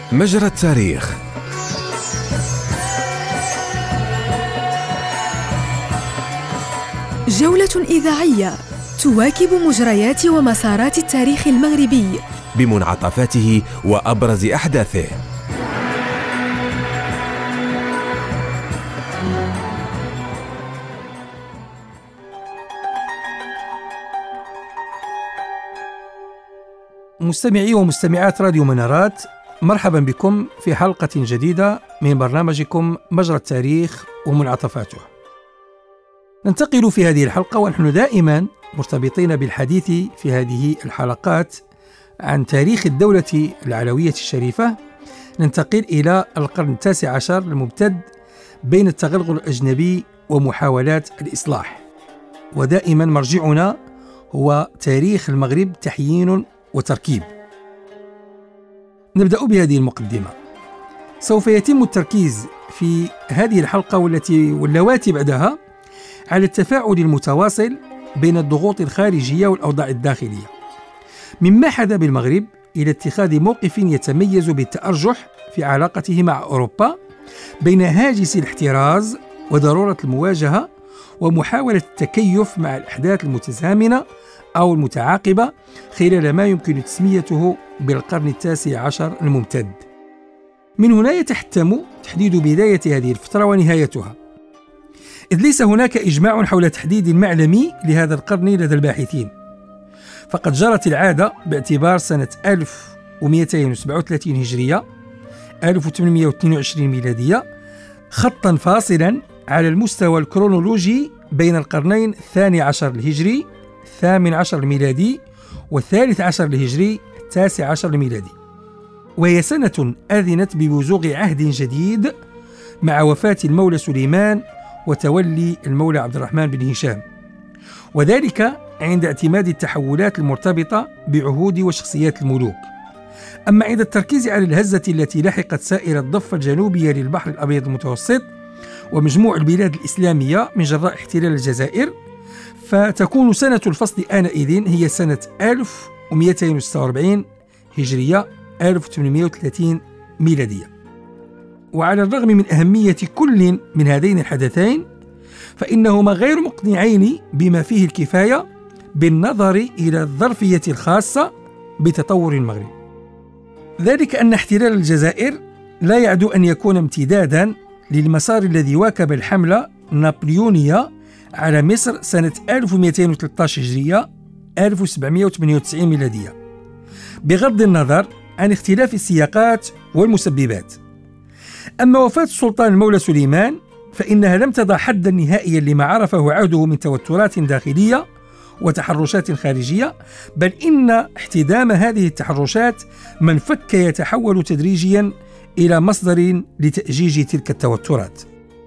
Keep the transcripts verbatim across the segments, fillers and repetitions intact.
مجرى التاريخ. جولة إذاعية تواكب مجريات ومسارات التاريخ المغربي بمنعطفاته وأبرز أحداثه. مستمعي ومستمعات راديو منارات، مرحبا بكم في حلقة جديدة من برنامجكم مجرى التاريخ ومنعطفاته. ننتقل في هذه الحلقة ونحن دائما مرتبطين بالحديث في هذه الحلقات عن تاريخ الدولة العلوية الشريفة. ننتقل إلى القرن التاسع عشر الممتد بين التغلغل الأجنبي ومحاولات الإصلاح، ودائما مرجعنا هو تاريخ المغرب تحيين وتركيب. نبدأ بهذه المقدمة. سوف يتم التركيز في هذه الحلقة والتي واللواتي بعدها على التفاعل المتواصل بين الضغوط الخارجية والأوضاع الداخلية، مما حدا بالمغرب إلى اتخاذ موقف يتميز بالتأرجح في علاقته مع أوروبا بين هاجس الاحتراز وضرورة المواجهة ومحاولة التكيف مع الأحداث المتزامنة أو المتعاقبة خلال ما يمكن تسميته بالقرن التاسع عشر الممتد. من هنا يتحتم تحديد بداية هذه الفترة ونهايتها، إذ ليس هناك إجماع حول تحديد معلمي لهذا القرن لدى الباحثين، فقد جرت العادة باعتبار سنة ألف ومئتين وسبعة وثلاثين هجرية ألف وثمانمئة واثنين وعشرين ميلادية خطا فاصلا على المستوى الكرونولوجي بين القرنين الثاني عشر الهجري الثامن عشر الميلادي والثالث عشر الهجري التاسع عشر الميلادي، وهي سنة أذنت ببزوغ عهد جديد مع وفاة المولى سليمان وتولي المولى عبد الرحمن بن هشام، وذلك عند اعتماد التحولات المرتبطة بعهود وشخصيات الملوك. أما عند التركيز على الهزة التي لحقت سائر الضفة الجنوبية للبحر الأبيض المتوسط ومجموع البلاد الإسلامية من جراء احتلال الجزائر، فتكون سنة الفصل آنئذ هي سنة ألف ومئتين وستة وأربعين هجرية ألف وثمانمئة وثلاثين ميلادية. وعلى الرغم من أهمية كل من هذين الحدثين، فإنهما غير مقنعين بما فيه الكفاية بالنظر إلى الظرفية الخاصة بتطور المغرب، ذلك أن احتلال الجزائر لا يعدو أن يكون امتدادا للمسار الذي واكب الحملة النابليونية على مصر سنة ألف ومئتين وثلاثة عشر هجرية ألف وسبعمئة وثمانية وتسعين ميلادية، بغض النظر عن اختلاف السياقات والمسببات. أما وفاة السلطان المولى سليمان فإنها لم تضع حدا نهائيا لما عرفه عهده من توترات داخلية وتحرشات خارجية، بل إن احتدام هذه التحرشات من فك يتحول تدريجيا إلى مصدر لتأجيج تلك التوترات.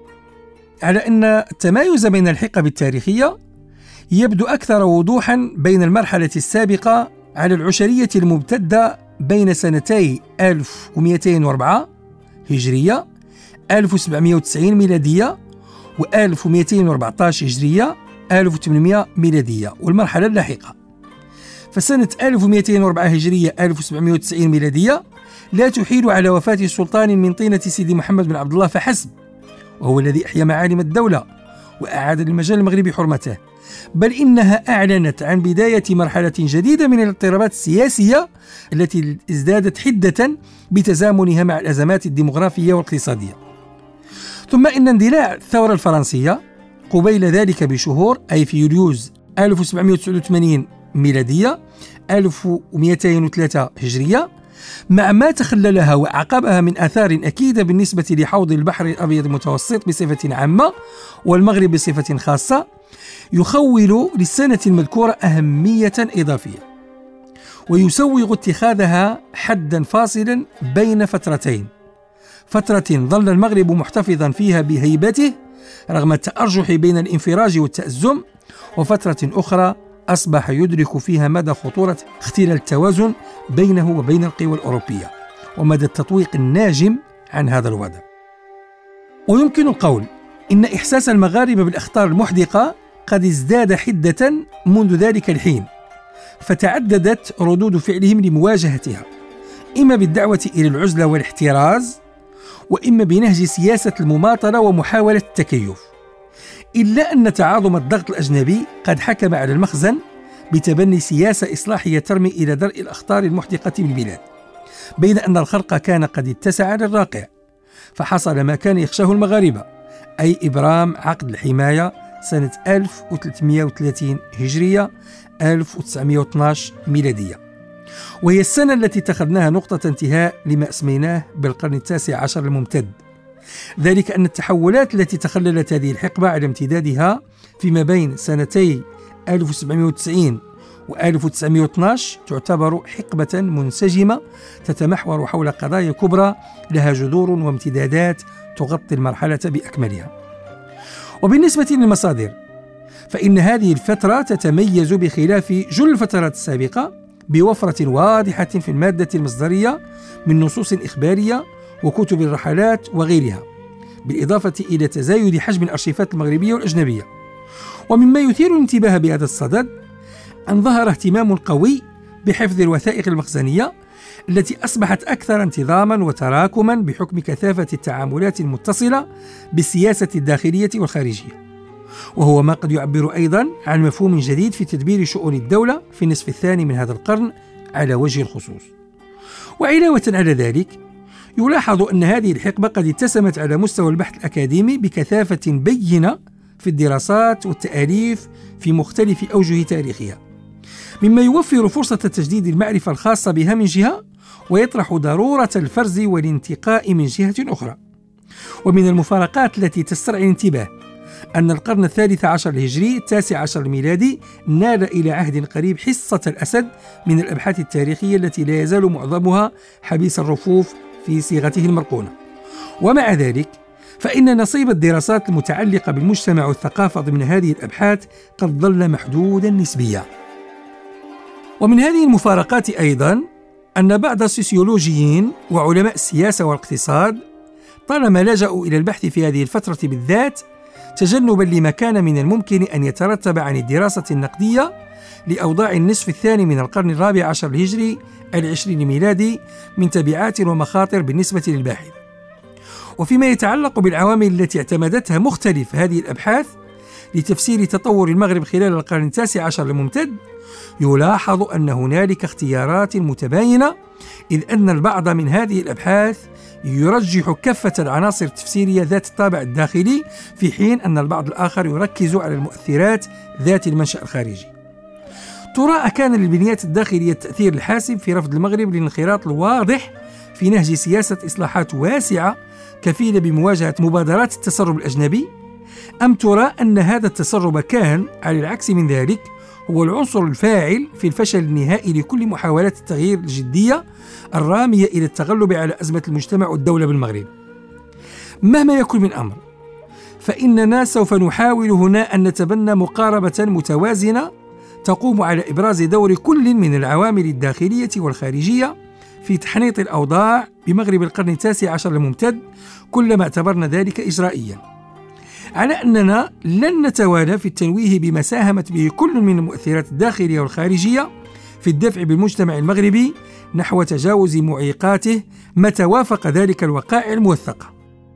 على أن التمايز بين الحقب التاريخية يبدو أكثر وضوحا بين المرحلة السابقة على العشرية الممتدة بين سنتي ألف ومئتين وأربعة هجرية ألف وسبعمئة وتسعين ميلادية وألف ومئتين وأربعة عشر هجرية ألف وثمانمئة ميلادية والمرحلة اللاحقة. فسنة ألف ومئتين وأربعة هجرية ألف وسبعمئة وتسعين ميلادية لا تحيل على وفاة سلطان من طينة سيدي محمد بن عبد الله فحسب، وهو الذي أحيا معالم الدولة وأعاد للمجال المغربي حرمته، بل إنها أعلنت عن بداية مرحلة جديدة من الاضطرابات السياسية التي ازدادت حدة بتزامنها مع الأزمات الديمغرافية والاقتصادية. ثم إن اندلاع الثورة الفرنسية قبيل ذلك بشهور، أي في يوليوز ألف وسبعمئة وتسعة وثمانين ميلادية ألف ومئتين وثلاثة هجرية، مع ما تخللها وعقبها من آثار أكيدة بالنسبة لحوض البحر الأبيض المتوسط بصفة عامة والمغرب بصفة خاصة، يخول للسنة المذكورة أهمية إضافية، ويسوغ اتخاذها حدا فاصلا بين فترتين: فترة ظل المغرب محتفظا فيها بهيبته رغم التأرجح بين الانفراج والتأزم، وفترة أخرى أصبح يدرك فيها مدى خطورة اختلال التوازن بينه وبين القوى الأوروبية ومدى التطويق الناجم عن هذا الوضع. ويمكن القول إن إحساس المغاربة بالأخطار المحدقة قد ازداد حدة منذ ذلك الحين، فتعددت ردود فعلهم لمواجهتها، إما بالدعوة إلى العزلة والاحتراز، وإما بنهج سياسة المماطلة ومحاولة التكيف، إلا أن تعاظم الضغط الأجنبي قد حكم على المخزن بتبني سياسة إصلاحية ترمي إلى درء الأخطار المحدقة بالبلاد، بين أن الخرق كان قد اتسع للراقع، فحصل ما كان يخشاه المغاربة، أي إبرام عقد الحماية سنة ألف وثلاثمئة وثلاثين هجرية ألف وتسعمئة واثني عشر ميلادية، وهي السنة التي اتخذناها نقطة انتهاء لما أسميناه بالقرن التاسع عشر الممتد. ذلك أن التحولات التي تخللت هذه الحقبة على امتدادها فيما بين سنتي ألف وسبعمئة وتسعين و ألف وتسعمئة واثني عشر تعتبر حقبة منسجمة تتمحور حول قضايا كبرى لها جذور وامتدادات تغطي المرحلة بأكملها. وبالنسبة للمصادر، فإن هذه الفترة تتميز بخلاف جل الفترات السابقة بوفرة واضحة في المادة المصدرية من نصوص إخبارية وكتب الرحلات وغيرها، بالإضافة إلى تزايد حجم الأرشيفات المغربية والأجنبية. ومما يثير الانتباه بهذا الصدد أن ظهر اهتمام قوي بحفظ الوثائق المخزنية التي أصبحت أكثر انتظاما وتراكما بحكم كثافة التعاملات المتصلة بالسياسة الداخلية والخارجية، وهو ما قد يعبر أيضا عن مفهوم جديد في تدبير شؤون الدولة في النصف الثاني من هذا القرن على وجه الخصوص. وعلاوة على ذلك، يلاحظ أن هذه الحقبة قد اتسمت على مستوى البحث الأكاديمي بكثافة بينة في الدراسات والتأليف في مختلف أوجه تاريخها، مما يوفر فرصة تجديد المعرفة الخاصة بها من جهة، ويطرح ضرورة الفرز والانتقاء من جهة أخرى. ومن المفارقات التي تسترعي الانتباه أن القرن الثالث عشر الهجري التاسع عشر الميلادي نال إلى عهد قريب حصة الأسد من الأبحاث التاريخية التي لا يزال معظمها حبيس الرفوف في صيغته المرقونة. ومع ذلك فإن نصيب الدراسات المتعلقة بالمجتمع والثقافة ضمن هذه الأبحاث قد ظل محدودا نسبيا. ومن هذه المفارقات أيضا أن بعض السوسيولوجيين وعلماء السياسة والاقتصاد طالما لجأوا إلى البحث في هذه الفترة بالذات تجنبا لما كان من الممكن أن يترتب عن الدراسة النقدية لأوضاع النصف الثاني من القرن الرابع عشر الهجري العشرين ميلادي من تبعات ومخاطر بالنسبة للباحث. وفيما يتعلق بالعوامل التي اعتمدتها مختلف هذه الأبحاث لتفسير تطور المغرب خلال القرن التاسع عشر الممتد، يلاحظ أن هنالك اختيارات متباينة، إذ أن البعض من هذه الأبحاث يرجح كافة العناصر التفسيرية ذات الطابع الداخلي، في حين أن البعض الآخر يركز على المؤثرات ذات المنشأ الخارجي. ترى أكان للبنيات الداخلية التأثير الحاسم في رفض المغرب للانخراط الواضح في نهج سياسة إصلاحات واسعة كفيلة بمواجهة مبادرات التسرب الأجنبي، أم ترى أن هذا التسرب كان على العكس من ذلك هو العنصر الفاعل في الفشل النهائي لكل محاولات التغيير الجدية الرامية إلى التغلب على أزمة المجتمع والدولة بالمغرب؟ مهما يكن من أمر، فإننا سوف نحاول هنا أن نتبنى مقاربة متوازنة تقوم على إبراز دور كل من العوامل الداخلية والخارجية في تحنيط الأوضاع بمغرب القرن التاسع عشر الممتد كلما اعتبرنا ذلك إجرائيا، على أننا لن نتوانى في التنويه بما ساهمت به كل من المؤثرات الداخلية والخارجية في الدفع بالمجتمع المغربي نحو تجاوز معيقاته متى وافق ذلك الوقائع الموثقة.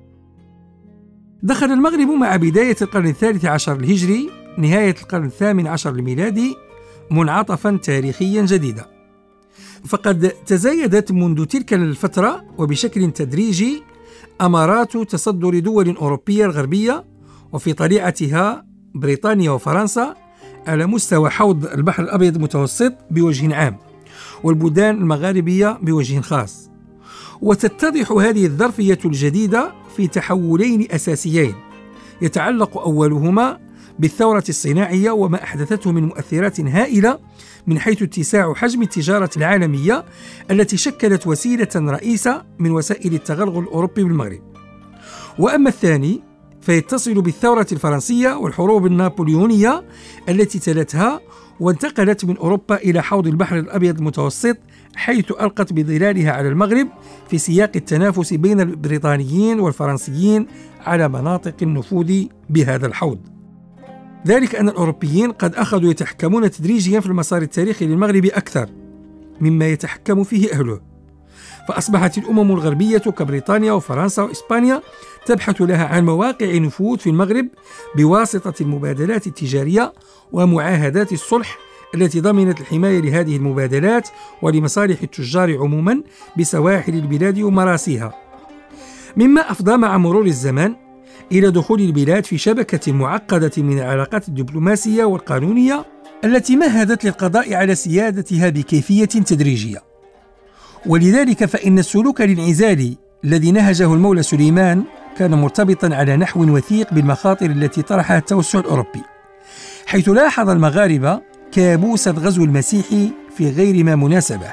دخل المغرب مع بداية القرن الثالث عشر الهجري نهاية القرن الثامن عشر الميلادي منعطفا تاريخيا جديدا، فقد تزايدت منذ تلك الفترة وبشكل تدريجي أمارات تصدر دول أوروبية الغربية وفي طليعتها بريطانيا وفرنسا على مستوى حوض البحر الأبيض المتوسط بوجه عام، والبلدان المغاربية بوجه خاص. وتتضح هذه الظرفية الجديدة في تحولين أساسيين يتعلق أولهما بالثورة الصناعية وما أحدثته من مؤثرات هائلة من حيث اتساع حجم التجارة العالمية التي شكلت وسيلة رئيسة من وسائل التغلغل الأوروبي بالمغرب. وأما الثاني فيتصل بالثورة الفرنسية والحروب النابليونية التي تلتها وانتقلت من أوروبا إلى حوض البحر الأبيض المتوسط، حيث ألقت بظلالها على المغرب في سياق التنافس بين البريطانيين والفرنسيين على مناطق النفوذ بهذا الحوض. ذلك أن الأوروبيين قد أخذوا يتحكمون تدريجيا في المسار التاريخي للمغرب أكثر مما يتحكم فيه أهله، فأصبحت الأمم الغربية كبريطانيا وفرنسا وإسبانيا تبحث لها عن مواقع نفوذ في المغرب بواسطة المبادلات التجارية ومعاهدات الصلح التي ضمنت الحماية لهذه المبادلات ولمصالح التجار عموما بسواحل البلاد ومراسيها، مما أفضى مع مرور الزمن إلى دخول البلاد في شبكة معقدة من العلاقات الدبلوماسية والقانونية التي مهدت للقضاء على سيادتها بكيفية تدريجية. ولذلك فإن السلوك الانعزالي الذي نهجه المولى سليمان كان مرتبطا على نحو وثيق بالمخاطر التي طرحها التوسع الأوروبي، حيث لاحظ المغاربة كابوس الغزو المسيحي في غير ما مناسبة.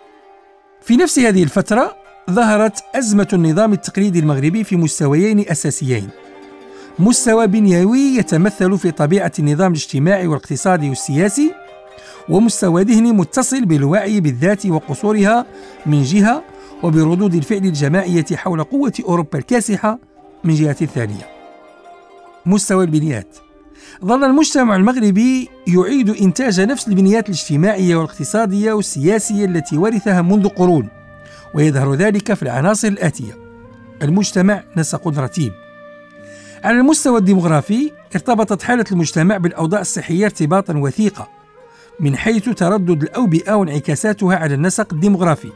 في نفس هذه الفترة ظهرت أزمة النظام التقليدي المغربي في مستويين أساسيين: مستوى بنيوي يتمثل في طبيعة النظام الاجتماعي والاقتصادي والسياسي، ومستوى ذهني متصل بالوعي بالذات وقصورها من جهة، وبردود الفعل الجماعية حول قوة أوروبا الكاسحة من جهة ثانية. مستوى البنيات: ظل المجتمع المغربي يعيد إنتاج نفس البنيات الاجتماعية والاقتصادية والسياسية التي ورثها منذ قرون، ويظهر ذلك في العناصر الآتية: المجتمع نسق رتيب. على المستوى الديمغرافي ارتبطت حالة المجتمع بالأوضاع الصحية ارتباطا وثيقا من حيث تردد الأوبئة وانعكاساتها على النسق الديمغرافي،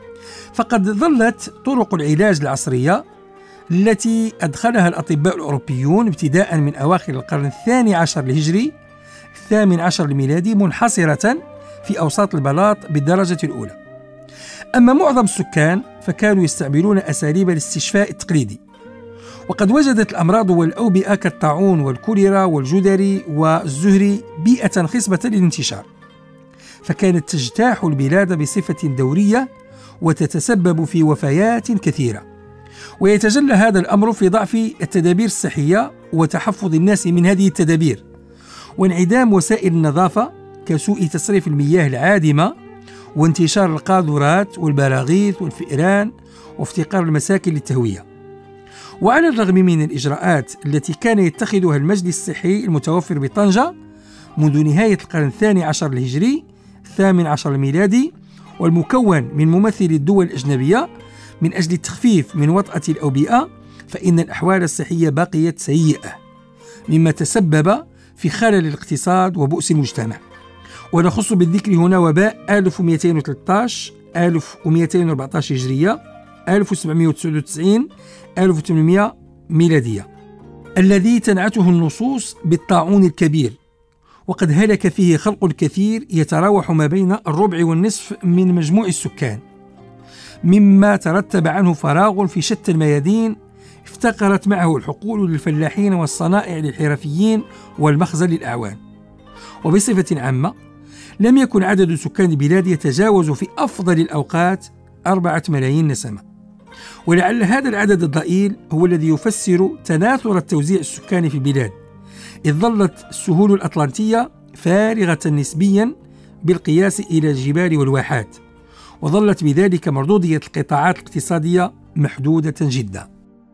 فقد ظلت طرق العلاج العصرية التي أدخلها الأطباء الأوروبيون ابتداء من أواخر القرن الثاني عشر الهجري الثامن عشر الميلادي منحصرة في أوساط البلاط بالدرجة الأولى. أما معظم السكان فكانوا يستعملون أساليب الاستشفاء التقليدي، وقد وجدت الأمراض والأوبئة كالطاعون والكوليرا والجدري والزهري بيئة خصبة للانتشار، فكانت تجتاح البلاد بصفة دورية وتتسبب في وفيات كثيرة. ويتجلى هذا الأمر في ضعف التدابير الصحية وتحفظ الناس من هذه التدابير، وانعدام وسائل النظافة كسوء تصريف المياه العادمة وانتشار القاذورات والبراغيث والفئران وافتقار المساكن للتهوية. وعلى الرغم من الإجراءات التي كان يتخذها المجلس الصحي المتوفر بطنجة منذ نهاية القرن الثاني عشر الهجري الثامن عشر الميلادي، والمكون من ممثلي الدول الأجنبية من أجل التخفيف من وطأة الأوبئة، فإن الأحوال الصحية بقيت سيئة، مما تسبب في خلل الاقتصاد وبؤس المجتمع. ونخص بالذكر هنا وباء ألف ومئتين وثلاثة عشر ألف ومئتين وأربعة عشر هجرية ألف وسبعمئة وتسعة وتسعين ألف وثمانمئة ميلادية، الذي تنعته النصوص بالطاعون الكبير، وقد هلك فيه خلق الكثير يتراوح ما بين الربع والنصف من مجموع السكان، مما ترتب عنه فراغ في شتى الميادين افتقرت معه الحقول للفلاحين والصنائع للحرفيين والمخزن للأعوان. وبصفة عامة لم يكن عدد سكان البلاد يتجاوز في أفضل الأوقات أربعة ملايين نسمة، ولعل هذا العدد الضئيل هو الذي يفسر تناثر التوزيع السكاني في البلاد، إذ ظلت السهول الأطلنطية فارغة نسبيا بالقياس إلى الجبال والواحات، وظلت بذلك مردودية القطاعات الاقتصادية محدودة جدا.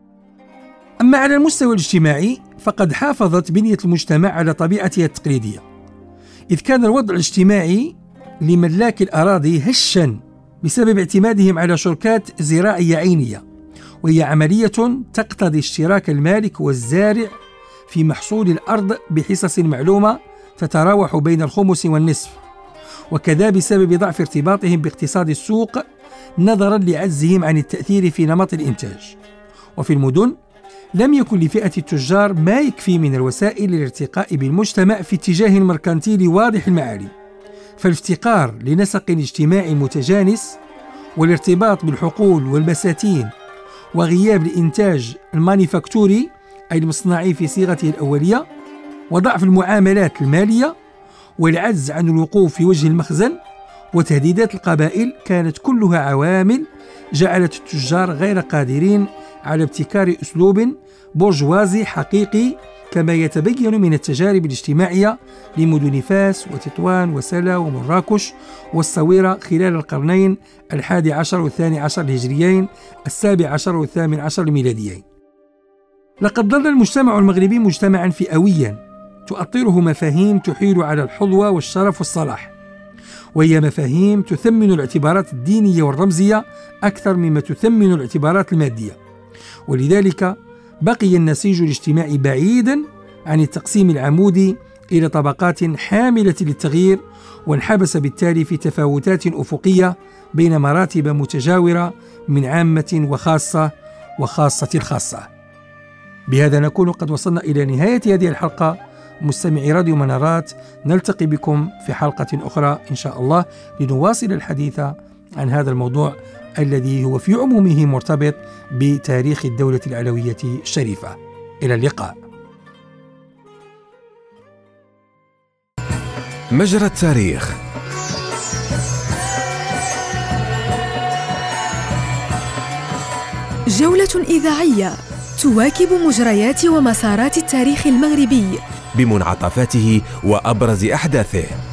أما على المستوى الاجتماعي فقد حافظت بنية المجتمع على طبيعتها التقليدية، إذ كان الوضع الاجتماعي لملاك الأراضي هشا بسبب اعتمادهم على شركات زراعية عينية، وهي عملية تقتضي اشتراك المالك والزارع في محصول الأرض بحصص معلومة تتراوح بين الخمس والنصف، وكذا بسبب ضعف ارتباطهم باقتصاد السوق نظرا لعجزهم عن التأثير في نمط الإنتاج. وفي المدن لم يكن لفئة التجار ما يكفي من الوسائل للارتقاء بالمجتمع في اتجاه مركنتيلي واضح المعالم، فالافتقار لنسق اجتماعي متجانس والارتباط بالحقول والبساتين وغياب الإنتاج المانيفاكتوري أي المصنعي في صيغته الأولية وضعف المعاملات المالية والعجز عن الوقوف في وجه المخزن وتهديدات القبائل كانت كلها عوامل جعلت التجار غير قادرين على ابتكار أسلوب بورجوازي حقيقي كما يتبين من التجارب الاجتماعية لمدن فاس وتطوان وسلا ومراكش والصويرة خلال القرنين الحادي عشر والثاني عشر الهجريين السابع عشر والثامن عشر الميلاديين. لقد ظل المجتمع المغربي مجتمعا فئويا تؤطره مفاهيم تحيل على الحظوة والشرف والصلاح، وهي مفاهيم تثمن الاعتبارات الدينية والرمزية أكثر مما تثمن الاعتبارات المادية، ولذلك بقي النسيج الاجتماعي بعيدا عن التقسيم العمودي إلى طبقات حاملة للتغيير، وانحبس بالتالي في تفاوتات أفقية بين مراتب متجاورة من عامة وخاصة وخاصة الخاصة. بهذا نكون قد وصلنا إلى نهاية هذه الحلقة. مستمعي راديو منارات، نلتقي بكم في حلقة أخرى إن شاء الله لنواصل الحديث عن هذا الموضوع الذي هو في عمومه مرتبط بتاريخ الدولة العلوية الشريفة. إلى اللقاء. مجرى التاريخ. جولة إذاعية تواكب مجريات ومسارات التاريخ المغربي بمنعطفاته وأبرز أحداثه.